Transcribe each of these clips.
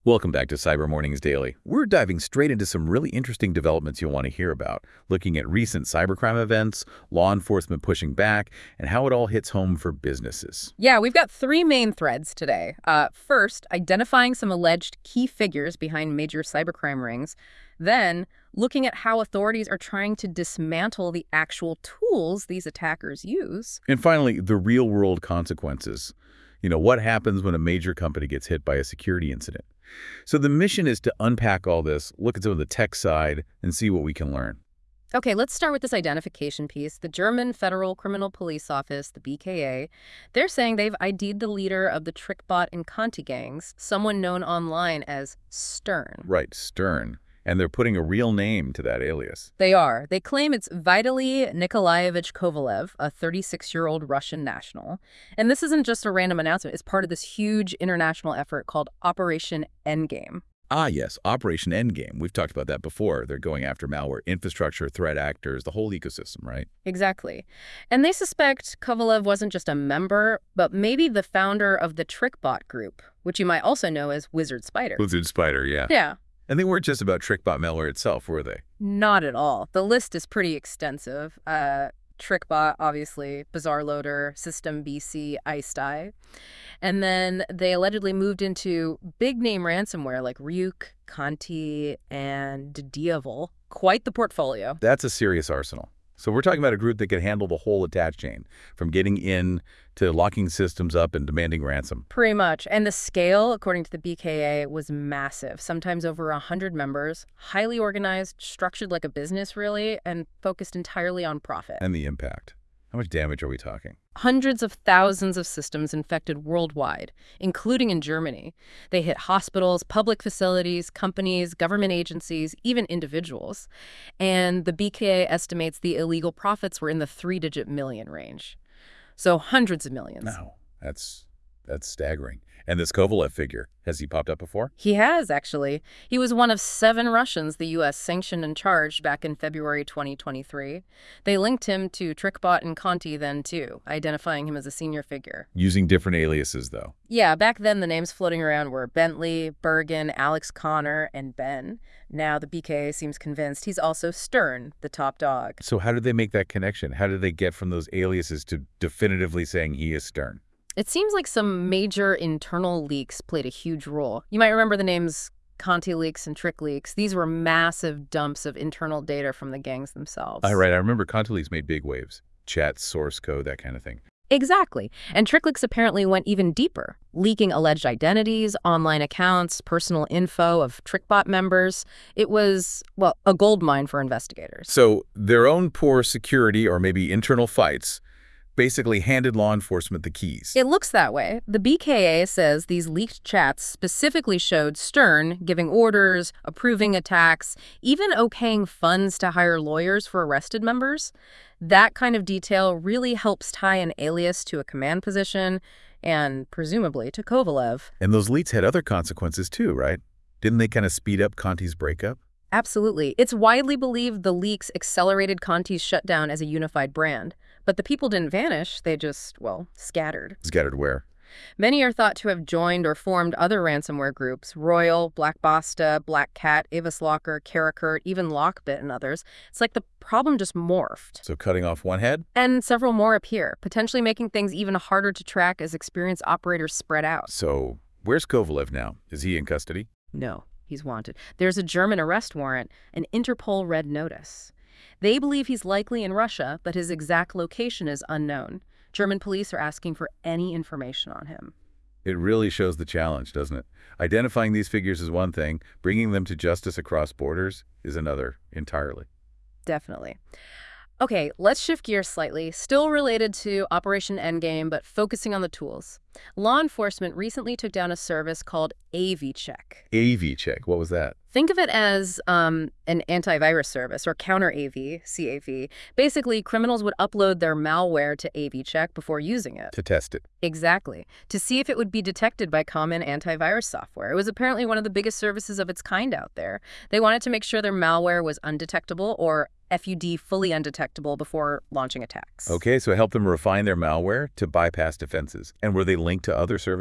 Welcome back to Cyber Mornings Daily. We're diving straight into some really interesting developments you'll want to hear about, looking at recent cybercrime events, law enforcement pushing back, and how it all hits home for businesses. Yeah, we've got three main threads today. First, identifying some alleged key figures behind major cybercrime rings. Then, looking at how authorities are trying to dismantle the actual tools these attackers use. And finally, the real-world consequences. What happens when a major company gets hit by a security incident? So the mission is to unpack all this, look at some of the tech side, and see what we can learn. Okay, let's start with this identification piece. The German Federal Criminal Police Office, the BKA, they're saying they've ID'd the leader of the TrickBot and Conti gangs, someone known online as Stern. Right, Stern. And they're putting a real name to that alias. They are. They claim it's Vitaly Nikolaevich Kovalev, a 36-year-old Russian national. And this isn't just a random announcement. It's part of this huge international effort called Operation Endgame. Ah, yes, Operation Endgame. We've talked about that before. They're going after malware, infrastructure, threat actors, the whole ecosystem, right? Exactly. And they suspect Kovalev wasn't just a member, but maybe the founder of the TrickBot group, which you might also know as Wizard Spider. Wizard Spider, yeah. Yeah. And they weren't just about TrickBot malware itself, were they? Not at all. The list is pretty extensive. TrickBot, obviously, BazarLoader, System BC, IceDye. And then they allegedly moved into big-name ransomware like Ryuk, Conti, and Diavol. Quite the portfolio. That's a serious arsenal. So we're talking about a group that could handle the whole attack chain, from getting in to locking systems up and demanding ransom. Pretty much. And the scale, according to the BKA, was massive, sometimes over 100 members, highly organized, structured like a business, really, and focused entirely on profit. And the impact. How much damage are we talking? Hundreds of thousands of systems infected worldwide, including in Germany. They hit hospitals, public facilities, companies, government agencies, even individuals. And the BKA estimates the illegal profits were in the three-digit million range. So hundreds of millions. No, that's staggering. And this Kovalev figure, has he popped up before? He has, actually. He was one of 7 Russians the U.S. sanctioned and charged back in February 2023. They linked him to TrickBot and Conti then, too, identifying him as a senior figure. Using different aliases, though. Yeah, back then the names floating around were Bentley, Bergen, Alex Connor, and Ben. Now the BKA seems convinced he's also Stern, the top dog. So how did they make that connection? How did they get from those aliases to definitively saying he is Stern? It seems like some major internal leaks played a huge role. You might remember the names Conti leaks and Trick leaks. These were massive dumps of internal data from the gangs themselves. Right. I remember Conti leaks made big waves. Chat, source code, that kind of thing. Exactly. And Trick leaks apparently went even deeper, leaking alleged identities, online accounts, personal info of TrickBot members. It was, well, a goldmine for investigators. So their own poor security or maybe internal fights basically handed law enforcement the keys. It looks that way. The BKA says these leaked chats specifically showed Stern giving orders, approving attacks, even okaying funds to hire lawyers for arrested members. That kind of detail really helps tie an alias to a command position and, presumably, to Kovalev. And those leaks had other consequences too, right? Didn't they kind of speed up Conti's breakup? Absolutely. It's widely believed the leaks accelerated Conti's shutdown as a unified brand. But the people didn't vanish. They just, well, scattered. Scattered where? Many are thought to have joined or formed other ransomware groups: Royal, Black Basta, Black Cat, Avis Locker, Karakurt, even Lockbit, and others. It's like the problem just morphed. So cutting off one head? And several more appear, potentially making things even harder to track as experienced operators spread out. So where's Kovalev now? Is he in custody? No, he's wanted. There's a German arrest warrant, an Interpol red notice. They believe he's likely in Russia, but his exact location is unknown. German police are asking for any information on him. It really shows the challenge, doesn't it? Identifying these figures is one thing, bringing them to justice across borders is another entirely. Definitely. Okay, let's shift gears slightly, still related to Operation Endgame, but focusing on the tools. Law enforcement recently took down a service called AV-Check. AV-Check, what was that? Think of it as an antivirus service, or counter-AV, CAV. Basically, criminals would upload their malware to AV-Check before using it. To test it. Exactly. To see if it would be detected by common antivirus software. It was apparently one of the biggest services of its kind out there. They wanted to make sure their malware was undetectable, or FUD, fully undetectable, before launching attacks. Okay, so help them refine their malware to bypass defenses. And were they linked to other services?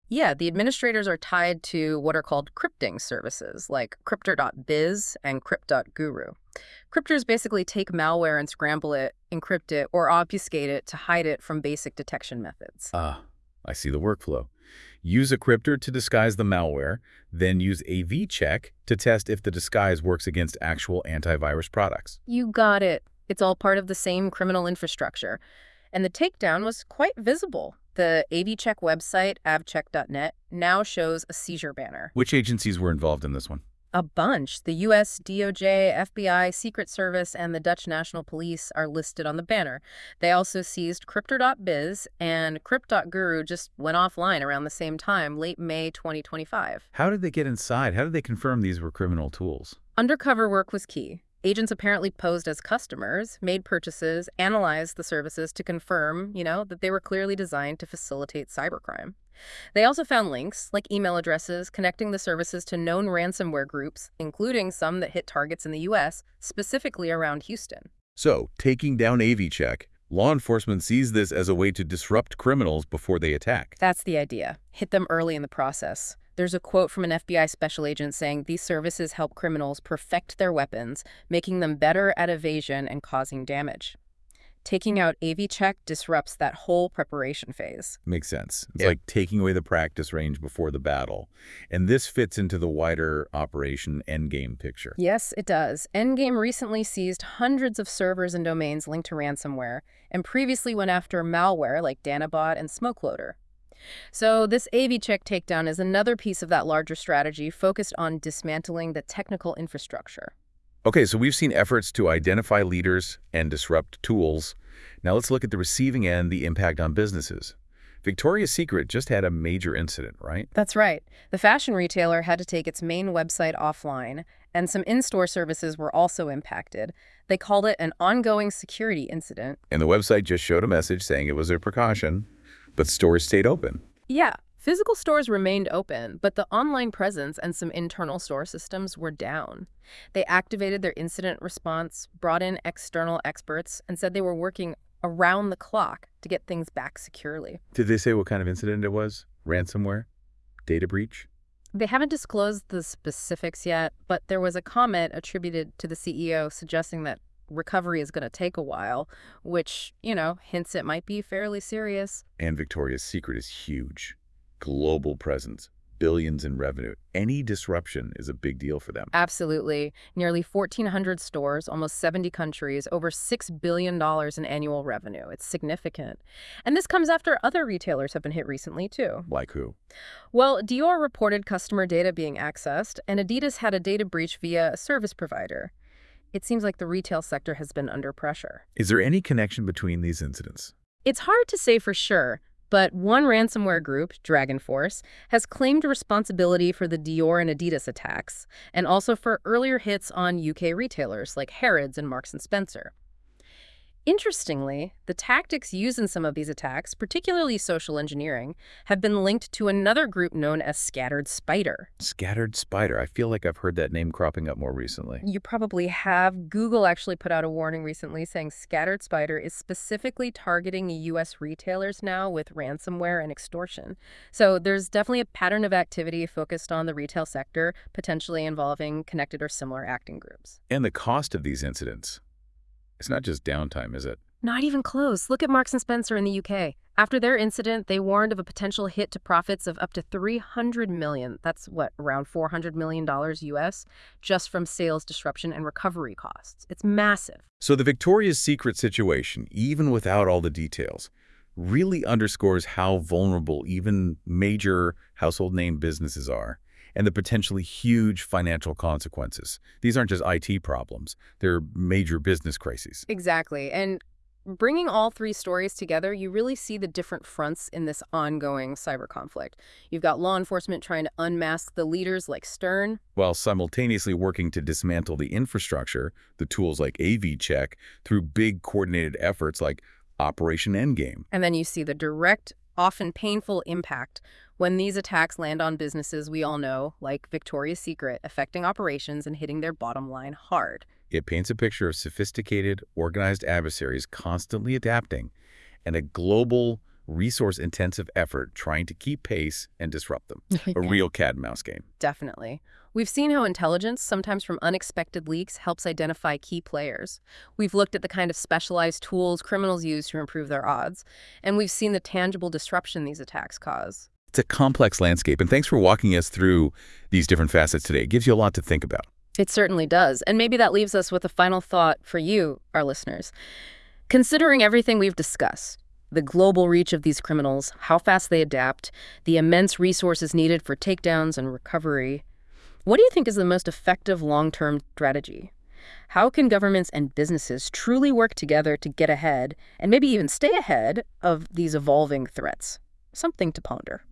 Yeah, the administrators are tied to what are called crypting services like Cryptor.biz and Crypt.guru. Cryptors basically take malware and scramble it, encrypt it, or obfuscate it to hide it from basic detection methods. Ah, I see the workflow. Use a cryptor to disguise the malware, then use AV check to test if the disguise works against actual antivirus products. You got it. It's all part of the same criminal infrastructure. And the takedown was quite visible. The AVCheck website, avcheck.net, now shows a seizure banner. Which agencies were involved in this one? A bunch. The U.S. DOJ, FBI, Secret Service, and the Dutch National Police are listed on the banner. They also seized Cryptor.biz, and Crypt.guru just went offline around the same time, late May 2025. How did they get inside? How did they confirm these were criminal tools? Undercover work was key. Agents apparently posed as customers, made purchases, analyzed the services to confirm, that they were clearly designed to facilitate cybercrime. They also found links, like email addresses, connecting the services to known ransomware groups, including some that hit targets in the U.S., specifically around Houston. So, taking down AVCheck, law enforcement sees this as a way to disrupt criminals before they attack. That's the idea. Hit them early in the process. There's a quote from an FBI special agent saying these services help criminals perfect their weapons, making them better at evasion and causing damage. Taking out AVCheck disrupts that whole preparation phase. Makes sense. It's like taking away the practice range before the battle. And this fits into the wider Operation Endgame picture. Yes, it does. Endgame recently seized hundreds of servers and domains linked to ransomware, and previously went after malware like Danabot and SmokeLoader. So this AVCheck takedown is another piece of that larger strategy focused on dismantling the technical infrastructure. Okay, so we've seen efforts to identify leaders and disrupt tools. Now let's look at the receiving end, the impact on businesses. Victoria's Secret just had a major incident, right? That's right. The fashion retailer had to take its main website offline, and some in-store services were also impacted. They called it an ongoing security incident. And the website just showed a message saying it was a precaution, but stores stayed open. Yeah, physical stores remained open, but the online presence and some internal store systems were down. They activated their incident response, brought in external experts, and said they were working around the clock to get things back securely. Did they say what kind of incident it was? Ransomware? Data breach? They haven't disclosed the specifics yet, but there was a comment attributed to the CEO suggesting that recovery is going to take a while, which, hints it might be fairly serious. And Victoria's Secret is huge. Global presence, billions in revenue. Any disruption is a big deal for them. Absolutely. Nearly 1,400 stores, almost 70 countries, over $6 billion in annual revenue. It's significant. And this comes after other retailers have been hit recently, too. Like who? Well, Dior reported customer data being accessed, and Adidas had a data breach via a service provider. It seems like the retail sector has been under pressure. Is there any connection between these incidents? It's hard to say for sure, but one ransomware group, Dragon Force, has claimed responsibility for the Dior and Adidas attacks, and also for earlier hits on UK retailers like Harrods and Marks & Spencer. Interestingly, the tactics used in some of these attacks, particularly social engineering, have been linked to another group known as Scattered Spider. Scattered Spider. I feel like I've heard that name cropping up more recently. You probably have. Google actually put out a warning recently saying Scattered Spider is specifically targeting U.S. retailers now with ransomware and extortion. So there's definitely a pattern of activity focused on the retail sector, potentially involving connected or similar acting groups. And the cost of these incidents. It's not just downtime, is it? Not even close. Look at Marks & Spencer in the UK. After their incident, they warned of a potential hit to profits of up to $300 million. That's around $400 million US, just from sales disruption and recovery costs. It's massive. So the Victoria's Secret situation, even without all the details, really underscores how vulnerable even major household name businesses are, and the potentially huge financial consequences. These aren't just IT problems. They're major business crises. Exactly. And bringing all three stories together, you really see the different fronts in this ongoing cyber conflict. You've got law enforcement trying to unmask the leaders like Stern, while simultaneously working to dismantle the infrastructure, the tools like AVCheck, through big coordinated efforts like Operation Endgame. And then you see the direct, often painful impact when these attacks land on businesses we all know, like Victoria's Secret, affecting operations and hitting their bottom line hard. It paints a picture of sophisticated, organized adversaries constantly adapting, and a global resource-intensive effort trying to keep pace and disrupt them. A real cat-and-mouse game. Definitely. We've seen how intelligence, sometimes from unexpected leaks, helps identify key players. We've looked at the kind of specialized tools criminals use to improve their odds, and we've seen the tangible disruption these attacks cause. It's a complex landscape, and thanks for walking us through these different facets today. It gives you a lot to think about. It certainly does. And maybe that leaves us with a final thought for you, our listeners. Considering everything we've discussed, the global reach of these criminals, how fast they adapt, the immense resources needed for takedowns and recovery, what do you think is the most effective long-term strategy? How can governments and businesses truly work together to get ahead and maybe even stay ahead of these evolving threats? Something to ponder.